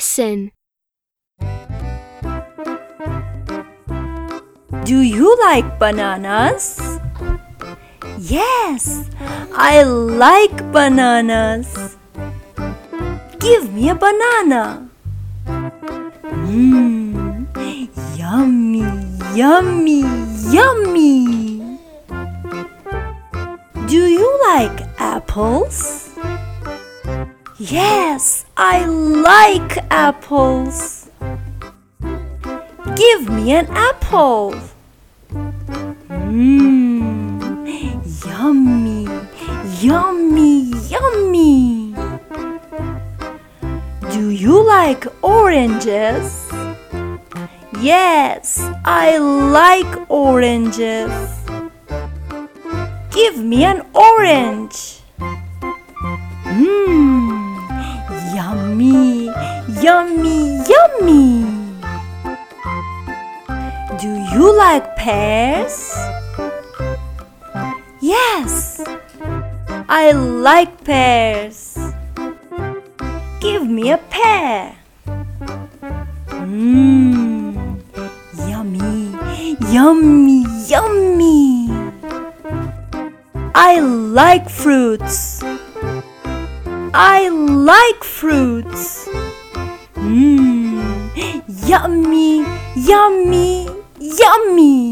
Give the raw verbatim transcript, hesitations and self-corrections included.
listen. Do you like bananas? Yes, I like bananas. Give me a banana. Mmm, yummy, yummy, yummy. Do you like apples? Yes, I like apples. Give me an apple. Mmm, yummy, yummy, yummy. Do you like oranges? Yes, I like oranges. Give me an orange. Mmm, yummy, yummy, yummy. Do you like pears? Yes, I like pears. Give me a pear. Mmm, yummy, yummy, yummy. I like fruits. I like fruits. Mmm, yummy, yummy, yummy.